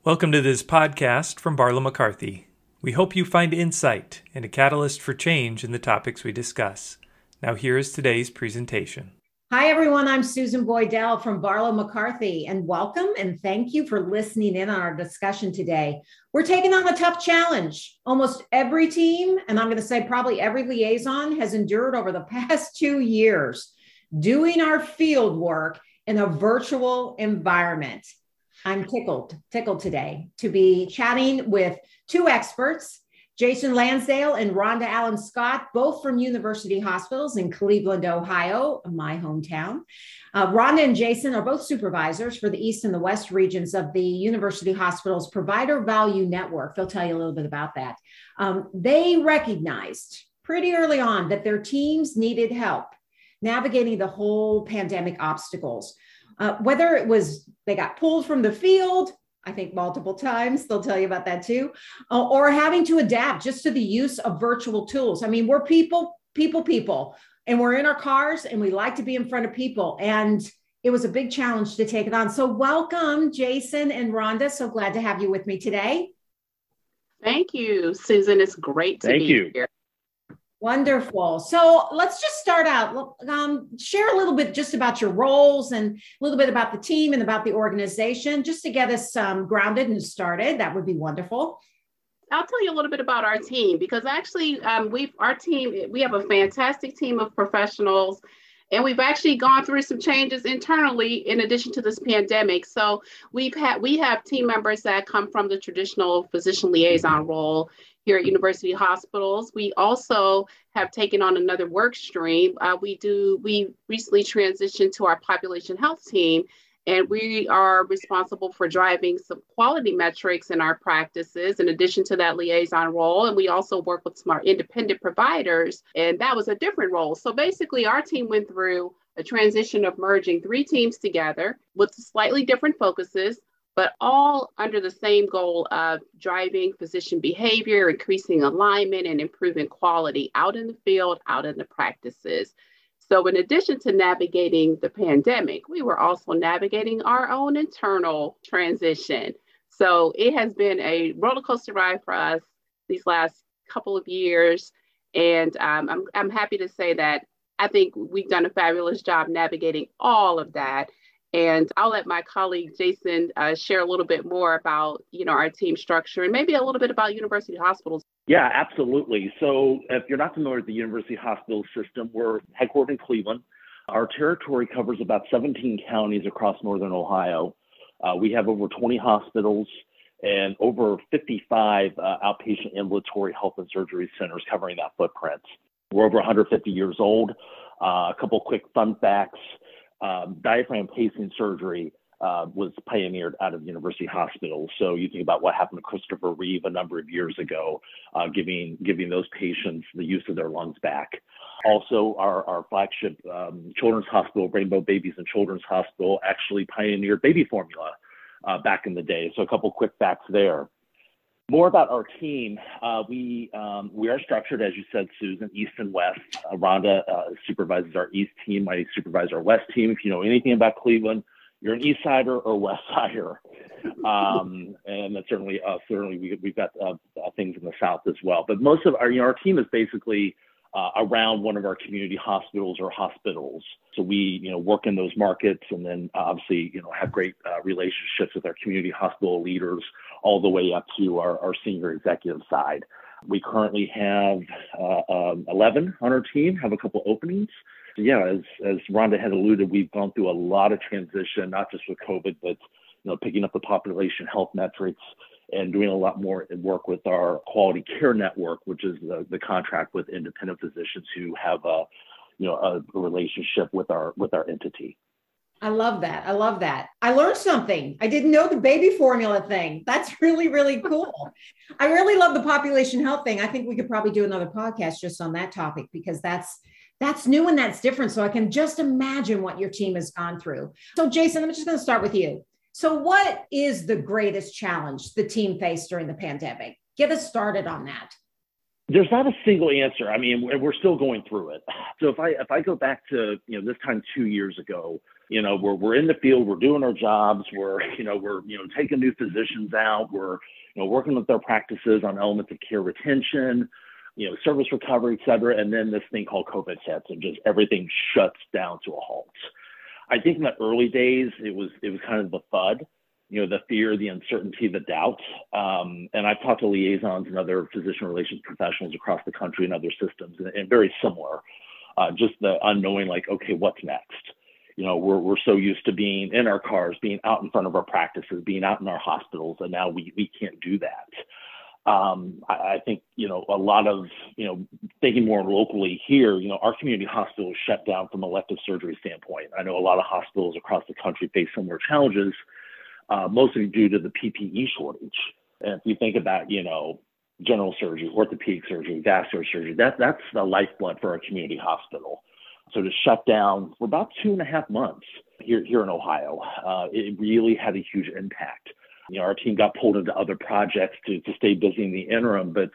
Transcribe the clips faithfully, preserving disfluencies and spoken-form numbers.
Welcome to this podcast from Barlow McCarthy. We hope you find insight and a catalyst for change in the topics we discuss. Now here is today's presentation. Hi, everyone. I'm Susan Boydell from Barlow McCarthy, and welcome and thank you for listening in on our discussion today. We're taking on a tough challenge. Almost every team, and I'm going to say probably every liaison, has endured over the past two years doing our field work in a virtual environment. I'm tickled, tickled today to be chatting with two experts, Jason Lansdale and Rhonda Allen Scott, both from University Hospitals in Cleveland, Ohio, my hometown. Uh, Rhonda and Jason are both supervisors for the East and the West regions of the University Hospitals Provider Value Network. They'll tell you a little bit about that. Um, they recognized pretty early on that their teams needed help navigating the whole pandemic obstacles. Uh, whether it was they got pulled from the field, I think multiple times, they'll tell you about that too, uh, or having to adapt just to the use of virtual tools. I mean, we're people, people, people, and we're in our cars and we like to be in front of people. And it was a big challenge to take it on. So welcome, Jason and Rhonda. So glad to have you with me today. Thank you, Susan. It's great to Thank be you. here. Wonderful. So let's just start out. Um, share a little bit just about your roles and a little bit about the team and about the organization, just to get us um, grounded and started. That would be wonderful. I'll tell you a little bit about our team because actually um, we've our team, we have a fantastic team of professionals, and we've actually gone through some changes internally in addition to this pandemic. So we've had we have team members that come from the traditional physician liaison role here at University Hospitals. We also have taken on another work stream. Uh, we do, we recently transitioned to our population health team, and we are responsible for driving some quality metrics in our practices in addition to that liaison role. And we also work with some independent providers, and that was a different role. So basically our team went through a transition of merging three teams together with slightly different focuses, but all under the same goal of driving physician behavior, increasing alignment, and improving quality out in the field, out in the practices. So in addition to navigating the pandemic, we were also navigating our own internal transition. So it has been a roller coaster ride for us these last couple of years. And um, I'm, I'm happy to say that I think we've done a fabulous job navigating all of that. And I'll let my colleague Jason uh, share a little bit more about, you know, our team structure and maybe a little bit about University Hospitals. Yeah, absolutely. So if you're not familiar with the University Hospital system, we're headquartered in Cleveland. Our territory covers about seventeen counties across northern Ohio. Uh, we have over twenty hospitals and over fifty-five uh, outpatient ambulatory health and surgery centers covering that footprint. We're over one hundred fifty years old. Uh, a couple quick fun facts. Um, diaphragm pacing surgery uh, was pioneered out of University Hospitals. So you think about what happened to Christopher Reeve a number of years ago, uh, giving giving those patients the use of their lungs back. Also, our, our flagship um, children's hospital, Rainbow Babies and Children's Hospital, actually pioneered baby formula uh, back in the day. So a couple quick facts there. More about our team. Uh, we um, we are structured, as you said, Susan, East and West. Uh, Rhonda uh, supervises our East team. I supervise our West team. If you know anything about Cleveland, you're an East Sider or West Sider. Um, and that's certainly us. Certainly, we, we've got uh, uh, things in the South as well. But most of our, you know, our team is basically uh, around one of our community hospitals or hospitals. So we, you know, work in those markets, and then obviously, you know, have great uh, relationships with our community hospital leaders, all the way up to our, our senior executive side. We currently have uh, um, eleven on our team, have a couple openings. So yeah, as, as Rhonda had alluded, we've gone through a lot of transition, not just with COVID, but you know, picking up the population health metrics and doing a lot more work with our quality care network, which is the, the contract with independent physicians who have a, you know, a, a relationship with our with our entity. I love that. I love that. I learned something. I didn't know the baby formula thing. That's really, really cool. I really love the population health thing. I think we could probably do another podcast just on that topic because that's that's new and that's different. So I can just imagine what your team has gone through. So Jason, I'm just going to start with you. So what is the greatest challenge the team faced during the pandemic? Get us started on that. There's not a single answer. I mean, we're still going through it. So if I if I go back to, you know, this time two years ago, You know, we're we're in the field, we're doing our jobs, we're, you know, we're, you know, taking new physicians out, we're, you know, working with their practices on elements of care retention, you know, service recovery, et cetera. And then this thing called COVID hits and just everything shuts down to a halt. I think in the early days, it was it was kind of the FUD, you know, the fear, the uncertainty, the doubt. Um, and I've talked to liaisons and other physician relations professionals across the country and other systems, and, and very similar, uh, just the unknowing, like, okay, what's next? You know, we're we're so used to being in our cars, being out in front of our practices, being out in our hospitals, and now we we can't do that. Um, I, I think, you know, a lot of, you know, thinking more locally here, you know, our community hospitals shut down from elective surgery standpoint. I know a lot of hospitals across the country face similar challenges, uh, mostly due to the P P E shortage. And if you think about, you know, general surgery, orthopedic surgery, vascular surgery, that that's the lifeblood for our community hospital. So to shut down for about two and a half months here, here in Ohio, uh, it really had a huge impact. You know, our team got pulled into other projects to, to stay busy in the interim. But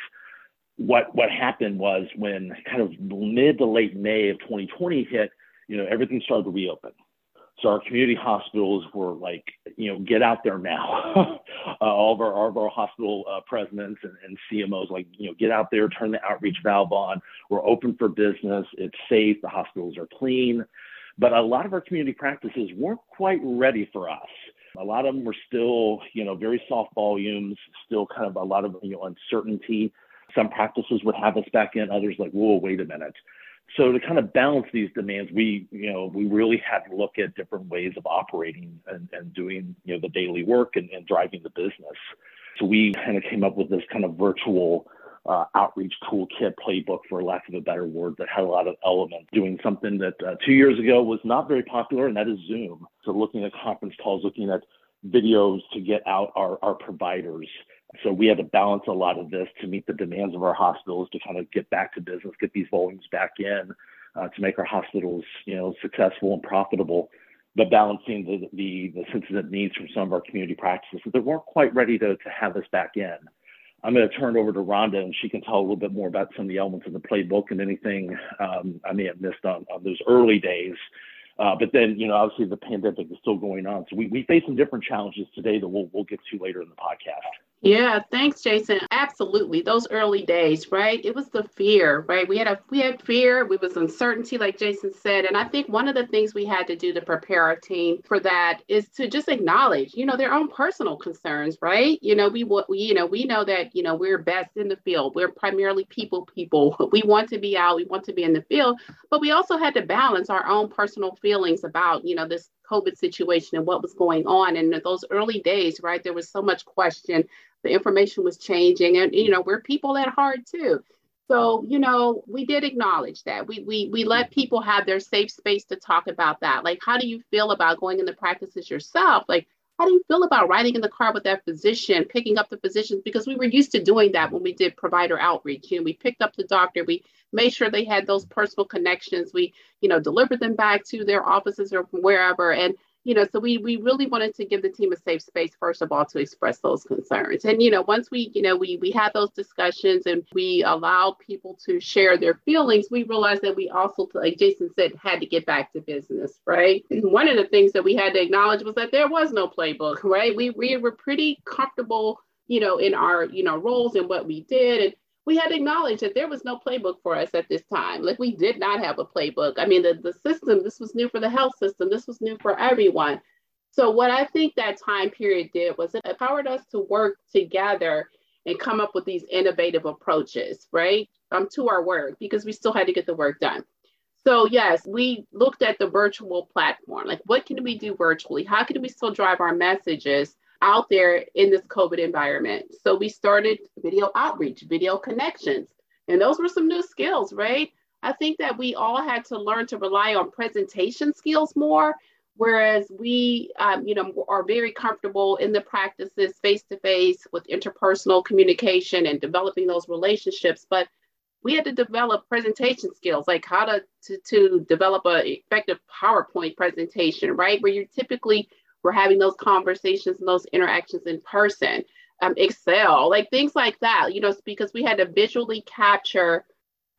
what what happened was when kind of mid to late May of twenty twenty hit, you know, everything started to reopen. So our community hospitals were like, you know, get out there now. uh, all of our, all of our hospital uh, presidents and, and C M Os, like, you know, get out there, turn the outreach valve on. We're open for business. It's safe. The hospitals are clean. But a lot of our community practices weren't quite ready for us. A lot of them were still, you know, very soft volumes, still kind of a lot of, you know, uncertainty. Some practices would have us back in, others like, whoa, wait a minute. So to kind of balance these demands, we, you know, we really had to look at different ways of operating and, and doing, you know, the daily work and, and driving the business. So we kind of came up with this kind of virtual uh, outreach toolkit playbook, for lack of a better word, that had a lot of elements, doing something that uh, two years ago was not very popular, and that is Zoom. So looking at conference calls, looking at videos to get out our, our providers. So we had to balance a lot of this to meet the demands of our hospitals, to kind of get back to business, get these volumes back in, uh, to make our hospitals, you know, successful and profitable, but balancing the, the, the sensitive needs from some of our community practices that weren't quite ready to, to have us back in. I'm going to turn it over to Rhonda, and she can tell a little bit more about some of the elements of the playbook and anything um, I may have missed on, on those early days. Uh, but then, you know, obviously the pandemic is still going on. So we, we face some different challenges today that we'll, we'll get to later in the podcast. Yeah, thanks, Jason. Absolutely. Those early days, right? It was the fear, right? We had a we had fear, we was uncertainty, like Jason said. And I think one of the things we had to do to prepare our team for that is to just acknowledge, you know, their own personal concerns, right? You know, we we you know, we know that, you know, we're best in the field. We're primarily people people. We want to be out, we want to be in the field, but we also had to balance our own personal feelings about, you know, this COVID situation and what was going on. And in those early days, right, there was so much question. The information was changing, and, you know, we're people at heart too. So, you know, we did acknowledge that. We we we let people have their safe space to talk about that. Like, how do you feel about going into practices yourself? Like, how do you feel about riding in the car with that physician, picking up the physicians? Because we were used to doing that when we did provider outreach. You know, we picked up the doctor, we made sure they had those personal connections. We, you know, delivered them back to their offices or wherever. And, you know, so we we really wanted to give the team a safe space, first of all, to express those concerns. And, you know, once we, you know, we we had those discussions and we allowed people to share their feelings, we realized that we also, like Jason said, had to get back to business, right? And one of the things that we had to acknowledge was that there was no playbook, right? We we were pretty comfortable, you know, in our, you know, roles and what we did. And we had to acknowledge that there was no playbook for us at this time. Like, we did not have a playbook. I mean, the, the system, this was new for the health system. This was new for everyone. So what I think that time period did was it empowered us to work together and come up with these innovative approaches, right, um, to our work, because we still had to get the work done. So yes, we looked at the virtual platform. Like, what can we do virtually? How can we still drive our messages out there in this COVID environment? So we started video outreach, video connections, and those were some new skills, right? I think that we all had to learn to rely on presentation skills more, whereas we, um, you know, are very comfortable in the practices face-to-face with interpersonal communication and developing those relationships. But we had to develop presentation skills, like how to, to, to develop an effective PowerPoint presentation, right? Where you're typically we're having those conversations and those interactions in person, um, Excel, like things like that, you know, because we had to visually capture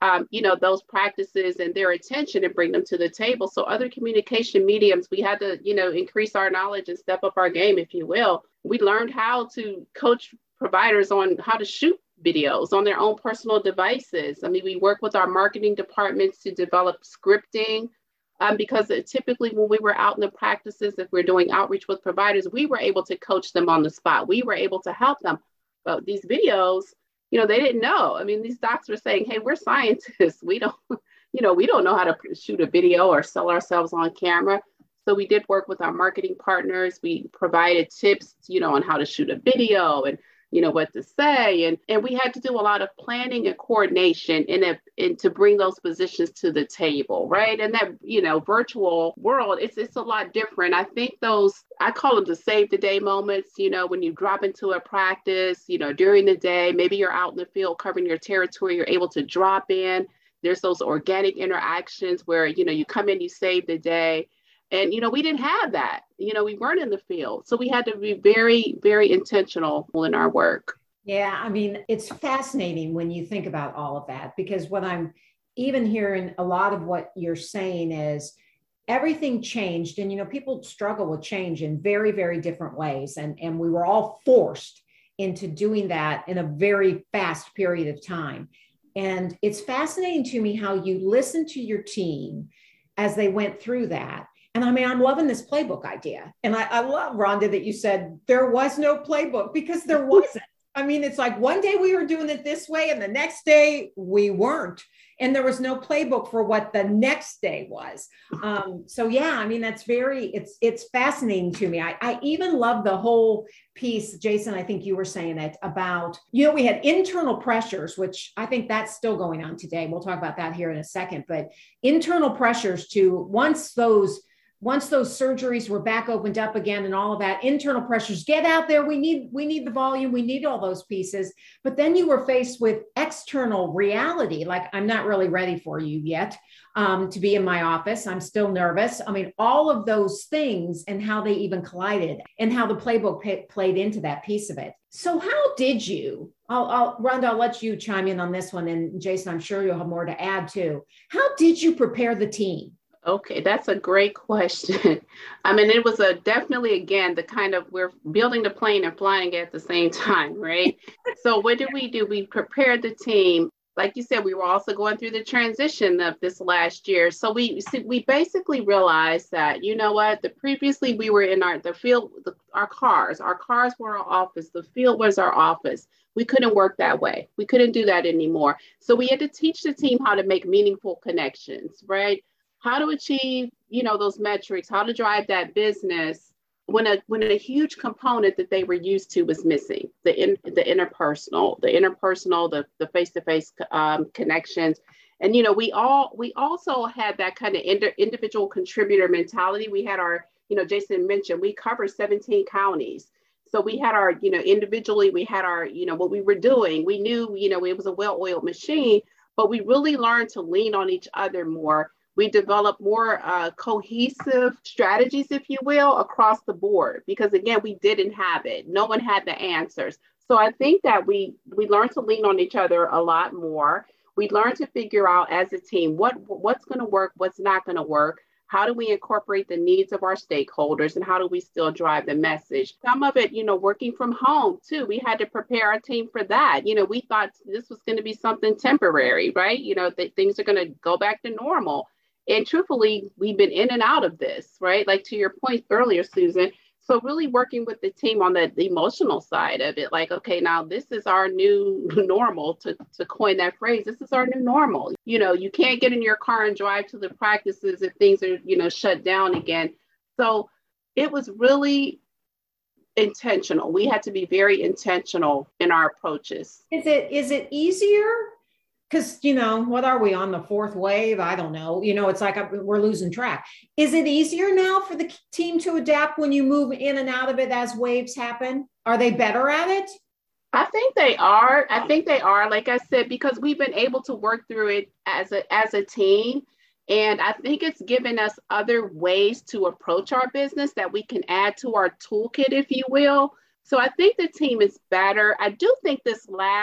um, you know, those practices and their attention and bring them to the table. So other communication mediums, we had to, you know, increase our knowledge and step up our game, if you will. We learned how to coach providers on how to shoot videos on their own personal devices. I mean, we work with our marketing departments to develop scripting um, because it, typically when we were out in the practices, if we're doing outreach with providers, we were able to coach them on the spot. We were able to help them. But these videos, you know, they didn't know. I mean, these docs were saying, hey, we're scientists. We don't, you know, we don't know how to shoot a video or sell ourselves on camera. So we did work with our marketing partners. We provided tips, you know, on how to shoot a video and, you know, what to say. And, and we had to do a lot of planning and coordination in a, in to bring those positions to the table, right? And that, you know, virtual world, it's it's a lot different. I think those, I call them the save the day moments, you know, when you drop into a practice, you know, during the day, maybe you're out in the field covering your territory, you're able to drop in. There's those organic interactions where, you know, you come in, you save the day. And, you know, we didn't have that. You know, we weren't in the field. So we had to be very, very intentional in our work. Yeah, I mean, it's fascinating when you think about all of that, because what I'm even hearing a lot of what you're saying is everything changed. And, you know, people struggle with change in very, very different ways. And, and we were all forced into doing that in a very fast period of time. And it's fascinating to me how you listen to your team as they went through that. And I mean, I'm loving this playbook idea. And I, I love, Rhonda, that you said there was no playbook, because there wasn't. I mean, it's like one day we were doing it this way and the next day we weren't. And there was no playbook for what the next day was. Um, so yeah, I mean, that's very, it's it's fascinating to me. I, I even love the whole piece, Jason, I think you were saying it about, you know, we had internal pressures, which I think that's still going on today. We'll talk about that here in a second, but internal pressures to once those Once those surgeries were back opened up again and all of that, internal pressures, get out there. We need, we need the volume. We need all those pieces. But then you were faced with external reality. Like, I'm not really ready for you yet um, to be in my office. I'm still nervous. I mean, all of those things and how they even collided and how the playbook p- played into that piece of it. So how did you, I'll, I'll, Rhonda, I'll let you chime in on this one. And Jason, I'm sure you'll have more to add too. How did you prepare the team? Okay, that's a great question. I mean, it was a definitely, again, the kind of, we're building the plane and flying at the same time, right? So what did we do? We prepared the team. Like you said, we were also going through the transition of this last year. So we we basically realized that, you know what, the previously we were in our, the field, the, our cars, our cars were our office, the field was our office. We couldn't work that way. We couldn't do that anymore. So we had to teach the team how to make meaningful connections, right? How to achieve, you know, those metrics, how to drive that business when a when a huge component that they were used to was missing, the in, the interpersonal, the interpersonal, the the face-to-face um, connections. And, you know, we all we also had that kind of ind- individual contributor mentality. We had our, you know, Jason mentioned, we cover seventeen counties. So we had our, you know, individually, we had our, you know, what we were doing. We knew, you know, it was a well-oiled machine, but we really learned to lean on each other more. We developed more uh, cohesive strategies, if you will, across the board, because again, we didn't have it. No one had the answers. So I think that we we learned to lean on each other a lot more. We learned to figure out as a team what what's going to work, what's not going to work. How do we incorporate the needs of our stakeholders, and how do we still drive the message? Some of it, you know, working from home too. We had to prepare our team for that. You know, we thought this was going to be something temporary, right? You know, that things are going to go back to normal. And truthfully, we've been in and out of this, right? Like to your point earlier, Susan. So really working with the team on the, the emotional side of it, like, okay, now this is our new normal, to, to coin that phrase. This is our new normal. You know, you can't get in your car and drive to the practices if things are, you know, shut down again. So it was really intentional. We had to be very intentional in our approaches. Is it is it easier? Because, you know, what are we on the fourth wave? I don't know. You know, it's like we're losing track. Is it easier now for the team to adapt when you move in and out of it as waves happen? Are they better at it? I think they are. I think they are, like I said, because we've been able to work through it as a as a team. And I think it's given us other ways to approach our business that we can add to our toolkit, if you will. So I think the team is better. I do think this last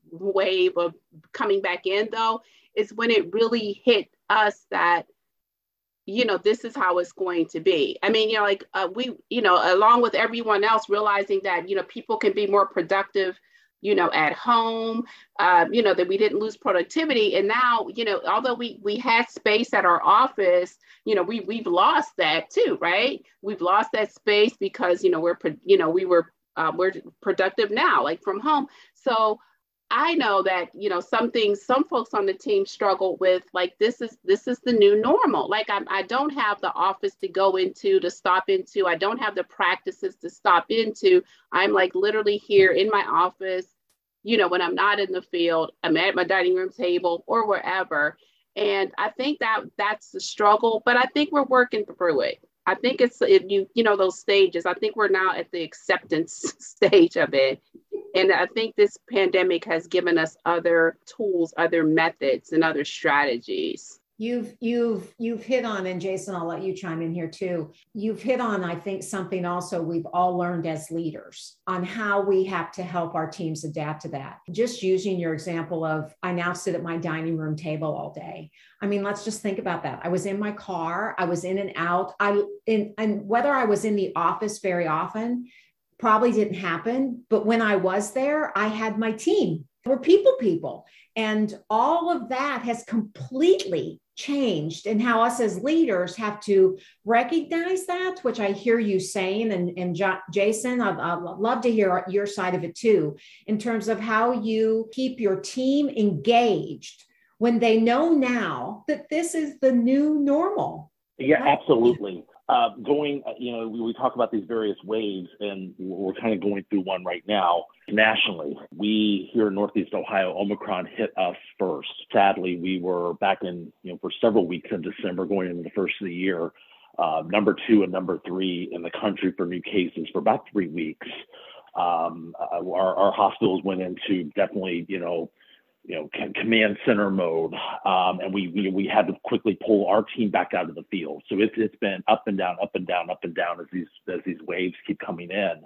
wave of coming back in, though, is when it really hit us that, you know, this is how it's going to be. I mean, you know, like uh, we, you know, along with everyone else, realizing that, you know, people can be more productive, you know, at home, uh, you know, that we didn't lose productivity. And now, you know, although we we had space at our office, you know, we we've lost that too, right? We've lost that space because, you know, we're, you know, we were, uh, we're productive now, like from home. So I know that, you know, some things, some folks on the team struggle with, like, this is, this is the new normal. Like, I, I don't have the office to go into, to stop into. I don't have the practices to stop into. I'm like literally here in my office, you know, when I'm not in the field, I'm at my dining room table or wherever. And I think that that's the struggle, but I think we're working through it. I think it's, if you, you know, those stages, I think we're now at the acceptance stage of it. And I think this pandemic has given us other tools, other methods, and other strategies. You've you've you've hit on, and Jason, I'll let you chime in here too. You've hit on, I think, something also we've all learned as leaders on how we have to help our teams adapt to that. Just using your example of, I now sit at my dining room table all day. I mean, let's just think about that. I was in my car, I was in and out. I in and whether I was in the office very often, probably didn't happen. But when I was there, I had my team. We're people people. And all of that has completely changed, and how us as leaders have to recognize that, which I hear you saying. And, and J- Jason, I'd, I'd love to hear your side of it too, in terms of how you keep your team engaged when they know now that this is the new normal. Yeah, absolutely. Uh, going, you know, we, we talk about these various waves, and we're kind of going through one right now nationally. We here in Northeast Ohio, Omicron hit us first. Sadly, we were back in, you know, for several weeks in December, going into the first of the year, uh, number two and number three in the country for new cases for about three weeks. Um, uh, our, our hospitals went into definitely, you know, you know, command center mode. Um, and we, we, we had to quickly pull our team back out of the field. So it's, it's been up and down, up and down, up and down as these, as these waves keep coming in.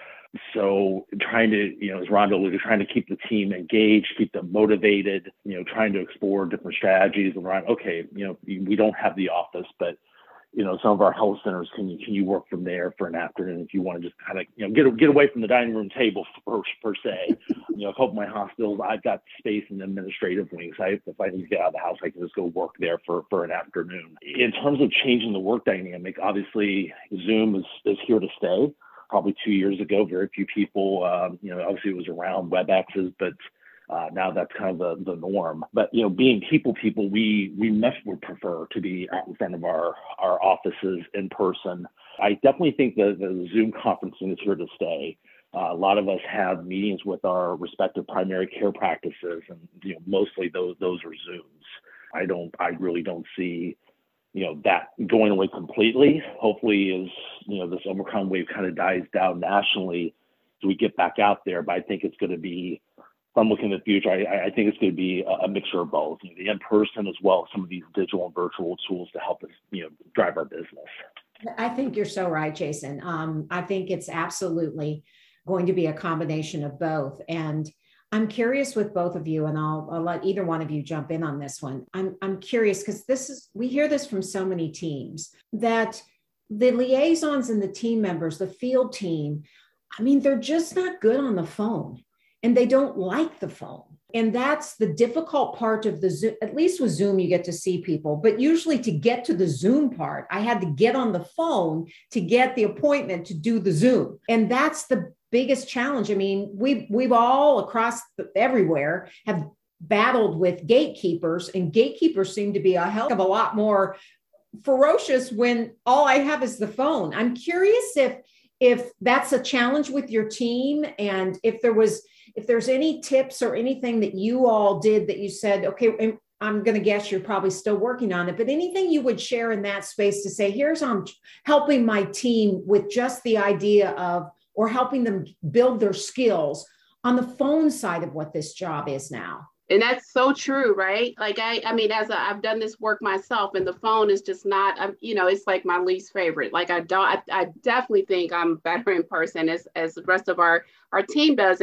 So trying to, you know, as Rhonda alluded, trying to keep the team engaged, keep them motivated, you know, trying to explore different strategies around, okay, you know, we don't have the office, but, you know, some of our health centers, can you, can you work from there for an afternoon if you want to just kind of, you know, get get away from the dining room table per, per se. You know, a couple of my hospitals, I've got space in the administrative wings. I, if I need to get out of the house, I can just go work there for, for an afternoon. In terms of changing the work dynamic, obviously Zoom is, is here to stay. Probably two years ago, very few people, um, you know, obviously it was around WebExes, but Uh, now that's kind of the, the norm. But, you know, being people people, we we much would prefer to be out in front of our, our offices in person. I definitely think the, the Zoom conferencing is here to stay. Uh, a lot of us have meetings with our respective primary care practices, and, you know, mostly those those are Zooms. I don't, I really don't see, you know, that going away completely. Hopefully, as, you know, this Omicron wave kind of dies down nationally, so we get back out there. But I think it's going to be, if I'm looking at the future, I, I think it's going to be a, a mixture of both, you know, the in-person as well as some of these digital and virtual tools to help us, you know, drive our business. I think you're so right, Jason. Um, I think it's absolutely going to be a combination of both. And I'm curious with both of you, and I'll, I'll let either one of you jump in on this one. I'm, I'm curious because this is, we hear this from so many teams, that the liaisons and the team members, the field team, I mean, they're just not good on the phone. And they don't like the phone. And that's the difficult part of the Zoom. At least with Zoom, you get to see people. But usually to get to the Zoom part, I had to get on the phone to get the appointment to do the Zoom. And that's the biggest challenge. I mean, we've, we've all across the, everywhere have battled with gatekeepers, and gatekeepers seem to be a hell of a lot more ferocious when all I have is the phone. I'm curious if, if that's a challenge with your team, and if there was, if there's any tips or anything that you all did that you said, okay, I'm going to guess you're probably still working on it, but anything you would share in that space to say, here's how I'm helping my team with just the idea of, or helping them build their skills on the phone side of what this job is now. And that's so true, right? Like, I, I mean, as a, I've done this work myself, and the phone is just not, I'm, you know, it's like my least favorite. Like, I don't, I, I definitely think I'm better in person, as, as the rest of our, our team does. And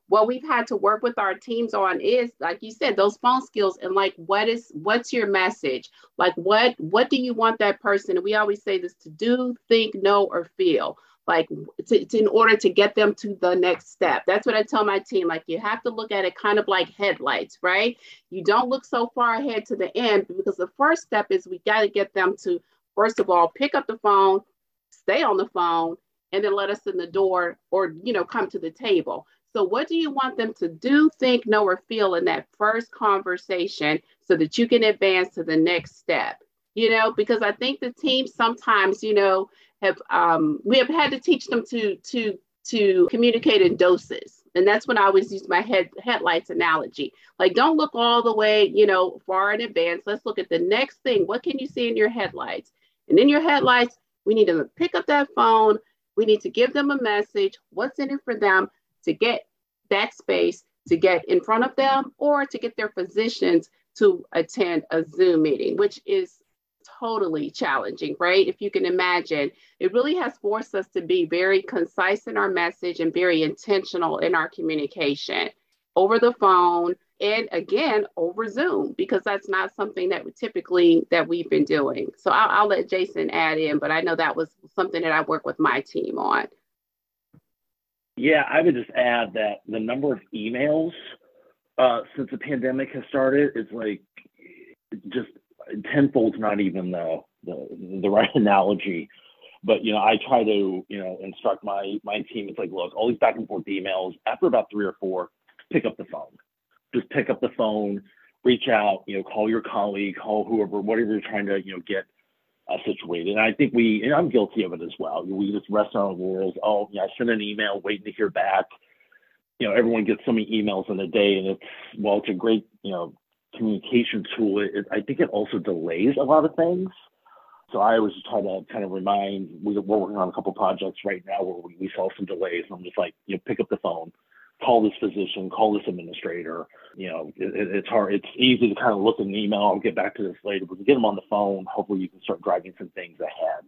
what we've had to work with our teams on is, like you said, those phone skills and like, what is, what's your message? Like, what, what do you want that person? And we always say this, to do, think, know, or feel, like to, to, in order to get them to the next step. That's what I tell my team. Like, you have to look at it kind of like headlights, right? You don't look so far ahead to the end, because the first step is we got to get them to, first of all, pick up the phone, stay on the phone, and then let us in the door, or, you know, come to the table. So what do you want them to do, think, know, or feel in that first conversation so that you can advance to the next step? You know, because I think the team sometimes, you know, have, um, we have had to teach them to, to, to communicate in doses. And that's when I always use my head, headlights analogy. Like, don't look all the way, you know, far in advance. Let's look at the next thing. What can you see in your headlights? And in your headlights, we need to pick up that phone. We need to give them a message. What's in it for them to get that space, to get in front of them, or to get their physicians to attend a Zoom meeting, which is totally challenging, right? If you can imagine, it really has forced us to be very concise in our message and very intentional in our communication over the phone, and again, over Zoom, because that's not something that we typically, that we've been doing. So I'll, I'll let Jason add in, but I know that was something that I work with my team on. Yeah, I would just add that the number of emails uh, since the pandemic has started is like just tenfold's not even the, the the right analogy. But, you know, I try to, you know, instruct my my team. It's like, look, all these back and forth emails, after about three or four, pick up the phone. Just pick up the phone, reach out, you know, call your colleague, call whoever, whatever you're trying to, you know, get uh, situated. And I think we, and I'm guilty of it as well. We just rest on our laurels. Oh, yeah, I sent an email waiting to hear back. You know, everyone gets so many emails in a day, and it's, well, it's a great, you know, communication tool. It, I think it also delays a lot of things. So I always try to kind of remind, we're working on a couple projects right now where we, we saw some delays, and I'm just like, you know, pick up the phone, call this physician, call this administrator. You know, it, it, it's hard. It's easy to kind of look at an email. I'll get back to this later, but to get them on the phone, hopefully you can start driving some things ahead.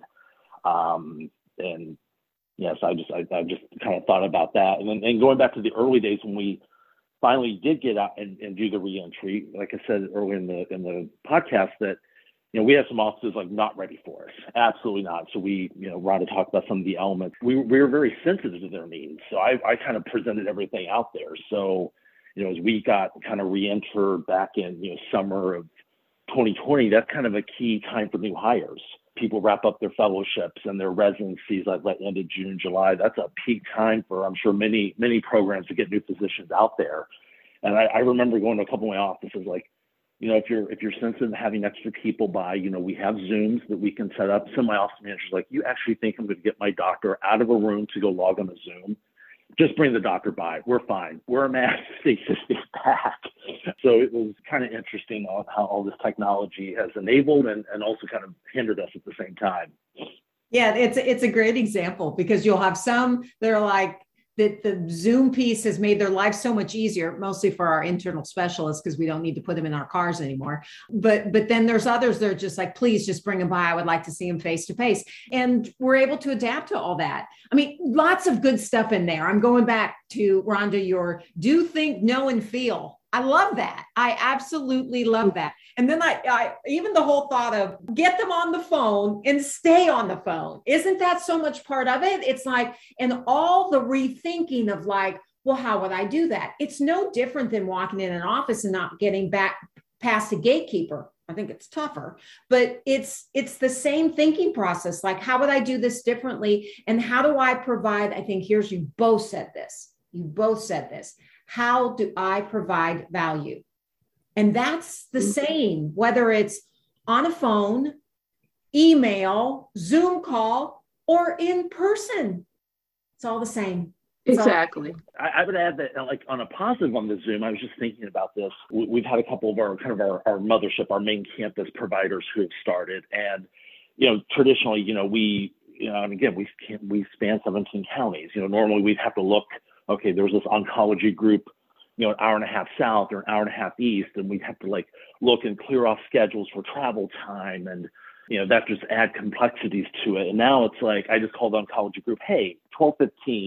Um, and yes, I just, I, I just kind of thought about that. And then and going back to the early days when we finally did get out and, and do the reentry, like I said earlier in the, in the podcast, that, you know, we had some offices like not ready for us. Absolutely not. So we, you know, Rhonda talked about some of the elements. We, we were very sensitive to their needs. So I, I kind of presented everything out there. So, you know, as we got kind of re-entered back in, you know, summer of twenty twenty, that's kind of a key time for new hires. People wrap up their fellowships and their residencies like that end of June, July. That's a peak time for, I'm sure, many, many programs to get new physicians out there. And I, I remember going to a couple of my offices like, you know, if you're if you're sensitive to having extra people by, you know, we have Zooms that we can set up. Some of my office managers like, you actually think I'm going to get my doctor out of a room to go log on a Zoom? Just bring the doctor by. We're fine. We're a mask. They just get back. So it was kind of interesting on how all this technology has enabled and, and also kind of hindered us at the same time. Yeah, it's it's a great example, because you'll have some that are like, that the Zoom piece has made their life so much easier, mostly for our internal specialists, because we don't need to put them in our cars anymore. But but then there's others that are just like, please just bring them by. I would like to see them face to face. And we're able to adapt to all that. I mean, lots of good stuff in there. I'm going back to, Rhonda, your do, think, know, and feel. I love that. I absolutely love that. And then I, I, even the whole thought of get them on the phone and stay on the phone. Isn't that so much part of it? It's like, and all the rethinking of like, well, how would I do that? It's no different than walking in an office and not getting back past a gatekeeper. I think it's tougher, but it's, it's the same thinking process. Like, how would I do this differently? And how do I provide, I think here's, you both said this, you both said this. How do I provide value? And that's the same, whether it's on a phone, email, Zoom call, or in person. It's all the same. It's exactly. All- I, I would add that, like, on a positive on the Zoom, I was just thinking about this. We, we've had a couple of our kind of our, our mothership, our main campus providers who have started. And, you know, traditionally, you know, we, you know, and again, we we span seventeen counties. You know, normally we'd have to look, okay, there's this oncology group, you know, an hour and a half south or an hour and a half east, and we'd have to like look and clear off schedules for travel time, and you know that just add complexities to it. And now it's like I just called the oncology group, hey, twelve fifteen,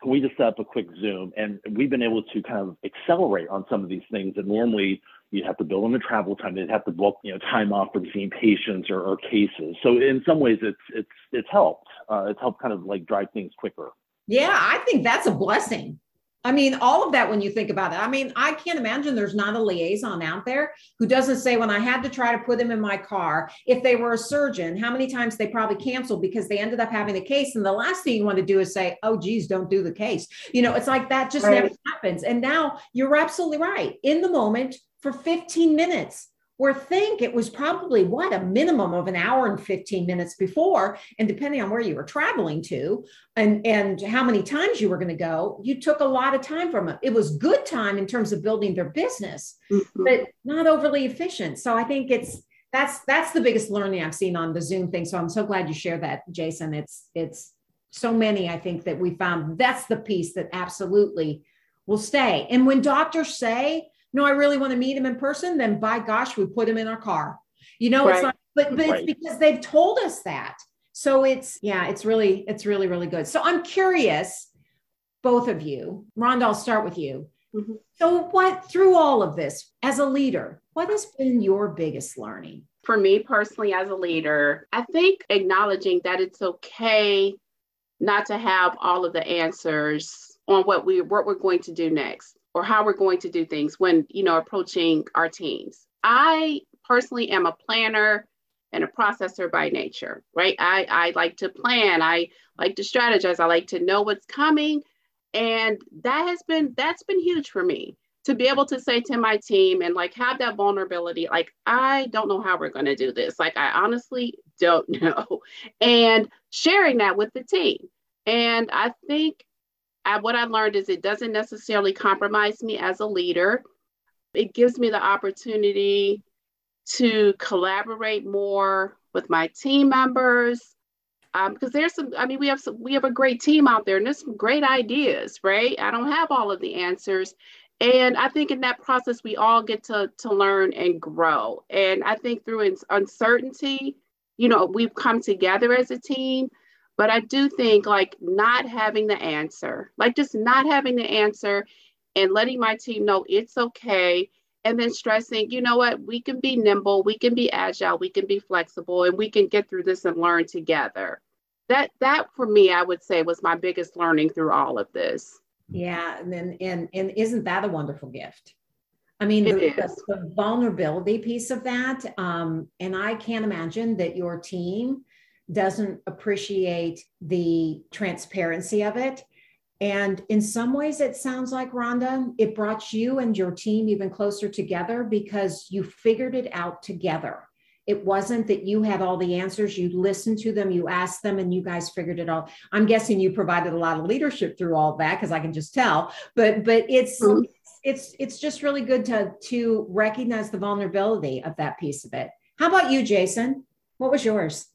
can we just set up a quick Zoom? And we've been able to kind of accelerate on some of these things that normally you'd have to build in the travel time. They'd have to book, you know, time off for seeing patients or, or cases. So in some ways, it's it's it's helped. Uh, it's helped kind of like drive things quicker. Yeah, I think that's a blessing. I mean, all of that when you think about it. I mean, I can't imagine there's not a liaison out there who doesn't say, when I had to try to put them in my car, if they were a surgeon, how many times they probably canceled because they ended up having a case. And the last thing you want to do is say, oh, geez, don't do the case. You know, it's like that just right. never happens. And now you're absolutely right. In the moment for fifteen minutes, or think it was probably what, a minimum of an hour and fifteen minutes before. And depending on where you were traveling to and, and how many times you were going to go, you took a lot of time from it. It was good time in terms of building their business, mm-hmm. but not overly efficient. So I think it's, that's, that's the biggest learning I've seen on the Zoom thing. So I'm so glad you shared that, Jason. It's, it's so many, I think, that we found that's the piece that absolutely will stay. And when doctors say, no, I really want to meet him in person, then by gosh, we put him in our car. You know, right. it's like, but, but right. it's because they've told us that. So it's, yeah, it's really, it's really, really good. So I'm curious, both of you, Rhonda, I'll start with you. Mm-hmm. So what, through all of this, as a leader, what has been your biggest learning? For me personally, as a leader, I think acknowledging that it's okay not to have all of the answers on what we, what we're going to do next, or how we're going to do things when, you know, approaching our teams. I personally am a planner and a processor by nature, right? I, I like to plan. I like to strategize. I like to know what's coming. And that has been, that's been huge for me to be able to say to my team and like have that vulnerability. Like, I don't know how we're going to do this. Like, I honestly don't know. And sharing that with the team. And I think I, what I learned is it doesn't necessarily compromise me as a leader. It gives me the opportunity to collaborate more with my team members. Um, because there's some, I mean, we have some, we have a great team out there and there's some great ideas, right? I don't have all of the answers. And I think in that process, we all get to, to learn and grow. And I think through uncertainty, you know, we've come together as a team. But I do think like not having the answer, like just not having the answer and letting my team know it's okay. And then stressing, you know what, we can be nimble, we can be agile, we can be flexible, and we can get through this and learn together. That, that for me, I would say was my biggest learning through all of this. Yeah. And then, and, and isn't that a wonderful gift? I mean, the, the, the vulnerability piece of that. Um, and I can't imagine that your team doesn't appreciate the transparency of it. And in some ways, it sounds like, Rhonda, it brought you and your team even closer together because you figured it out together. It wasn't that you had all the answers. You listened to them, you asked them, and you guys figured it out. I'm guessing you provided a lot of leadership through all of that, because I can just tell. But but it's mm-hmm. it's it's just really good to to recognize the vulnerability of that piece of it. How about you, Jason? What was yours?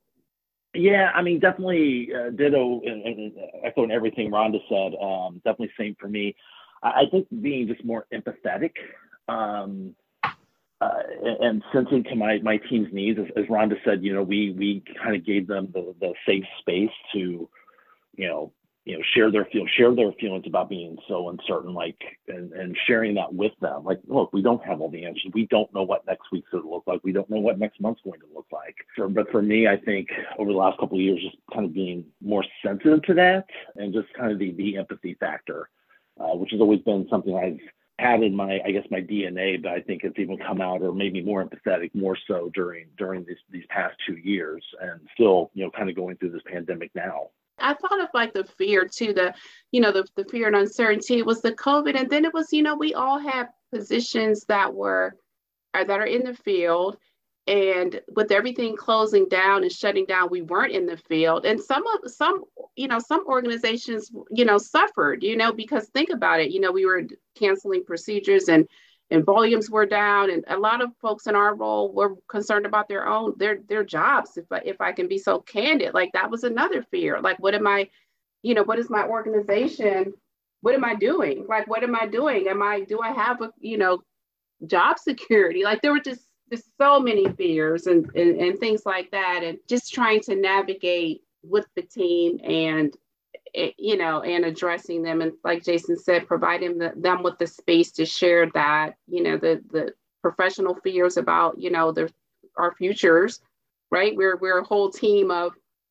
Yeah, I mean, definitely uh, ditto and, and echoing everything Rhonda said. Um, definitely same for me. I, I think being just more empathetic um, uh, and, and sensing to my my team's needs, as, as Rhonda said, you know, we we kind of gave them the, the safe space to, you know, you know, share their feel, share their feelings about being so uncertain, like, and, and sharing that with them. Like, look, we don't have all the answers. We don't know what next week's going to look like. We don't know what next month's going to look like. So, but for me, I think over the last couple of years, just kind of being more sensitive to that and just kind of the, the empathy factor, uh, which has always been something I've had in my, I guess, my D N A, but I think it's even come out or made me more empathetic, more so during, during these, these past two years and still, you know, kind of going through this pandemic now. I thought of like the fear too, the, you know, the, the fear and uncertainty was the COVID. And then it was, you know, we all have positions that were, or that are in the field, and with everything closing down and shutting down, we weren't in the field. And some of some, you know, some organizations, you know, suffered, you know, because think about it, you know, we were canceling procedures and and volumes were down, and a lot of folks in our role were concerned about their own, their, their jobs. If I, if I can be so candid, like that was another fear. Like, what am I, you know, what is my organization? What am I doing? Like, what am I doing? Am I, do I have a, you know, job security? Like there were just, just so many fears and, and, and things like that. And just trying to navigate with the team and, it, you know, and addressing them. And like Jason said, providing the, them with the space to share that, you know, the, the professional fears about, you know, their, our futures, right? We're, we're a whole team of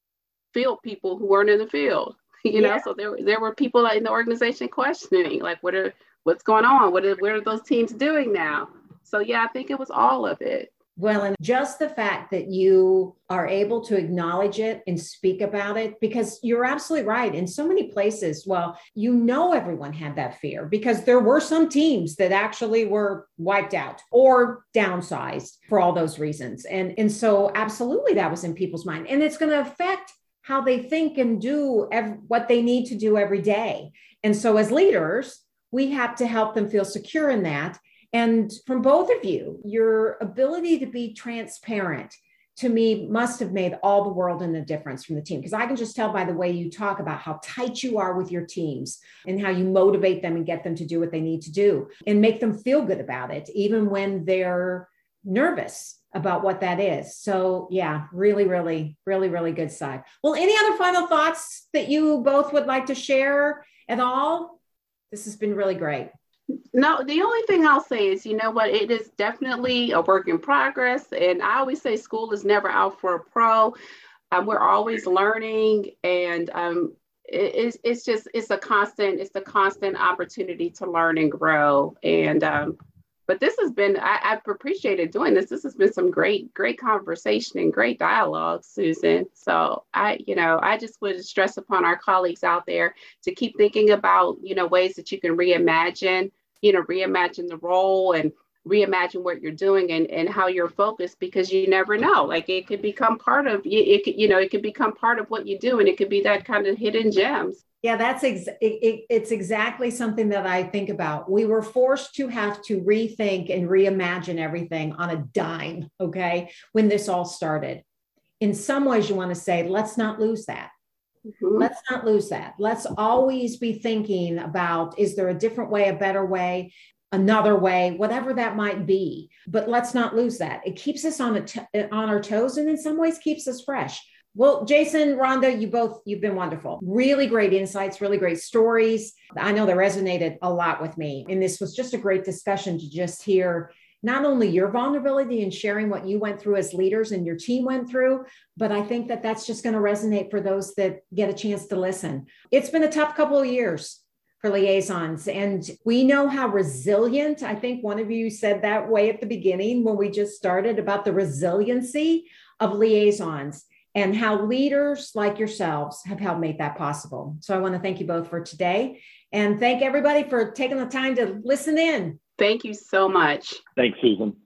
field people who weren't in the field, you know, yeah. So there, there were people in the organization questioning, like, what are, what's going on? What are, what are those teams doing now? So yeah, I think it was all of it. Well, and just the fact that you are able to acknowledge it and speak about it, because you're absolutely right. In so many places, well, you know, everyone had that fear because there were some teams that actually were wiped out or downsized for all those reasons. And, and so absolutely that was in people's mind. And it's going to affect how they think and do ev- what they need to do every day. And so as leaders, we have to help them feel secure in that. And from both of you, your ability to be transparent to me must have made all the world in the difference from the team. Because I can just tell by the way you talk about how tight you are with your teams and how you motivate them and get them to do what they need to do and make them feel good about it, even when they're nervous about what that is. So yeah, really, really, really, really good side. Well, any other final thoughts that you both would like to share at all? This has been really great. No, the only thing I'll say is, you know what, it is definitely a work in progress. And I always say school is never out for a pro. Um, we're always learning. And um, it, it's, it's just, it's a constant, it's a constant opportunity to learn and grow. And, um, but this has been, I, I've appreciated doing this. This has been some great, great conversation and great dialogue, Susan. So I, you know, I just would stress upon our colleagues out there to keep thinking about, you know, ways that you can reimagine, you know, reimagine the role and reimagine what you're doing and, and how you're focused, because you never know, like it could become part of it, could, you know, it could become part of what you do. And it could be that kind of hidden gems. Yeah, that's ex- it, it, it's exactly something that I think about. We were forced to have to rethink and reimagine everything on a dime, okay, when this all started. In some ways, you want to say, let's not lose that. Mm-hmm. Let's not lose that. Let's always be thinking about, is there a different way, a better way, another way, whatever that might be. But let's not lose that. It keeps us on, a t- on our toes and in some ways keeps us fresh. Well, Jason, Rhonda, you both, you've been wonderful. Really great insights, really great stories. I know they resonated a lot with me. And this was just a great discussion to just hear not only your vulnerability and sharing what you went through as leaders and your team went through, but I think that that's just going to resonate for those that get a chance to listen. It's been a tough couple of years for liaisons, and we know how resilient, I think one of you said that way at the beginning when we just started about the resiliency of liaisons, and how leaders like yourselves have helped make that possible. So I want to thank you both for today and thank everybody for taking the time to listen in. Thank you so much. Thanks, Susan.